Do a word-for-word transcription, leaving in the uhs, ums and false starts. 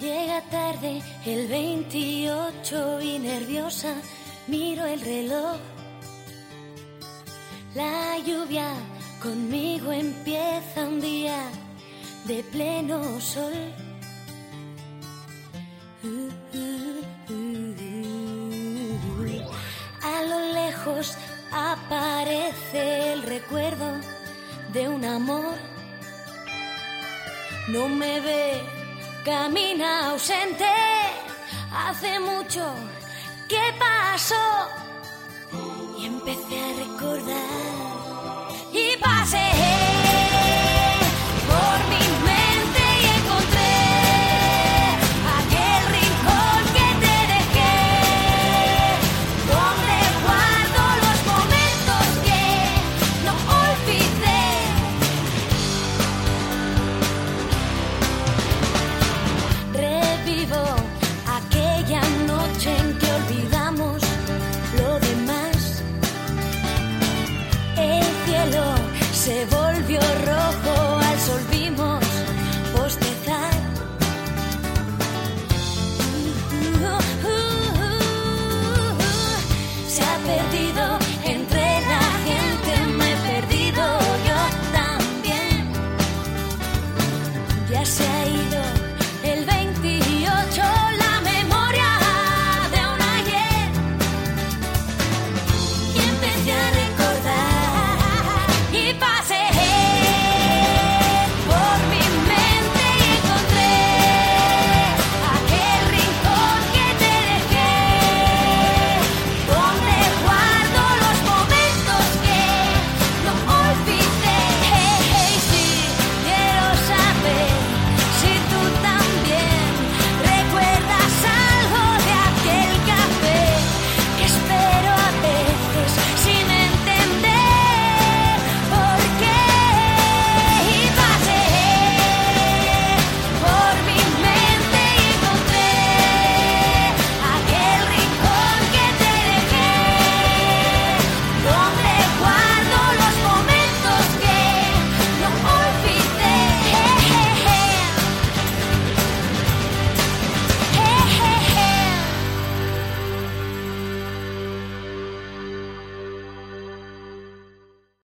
Llega tarde el veintiocho y nerviosa miro el reloj. La lluvia conmigo empieza un día de pleno sol. Uh, uh, uh, uh. A lo lejos aparece el recuerdo de un amor. No me ve, camina ausente. Hace mucho que pasó y empecé a recordar y pasé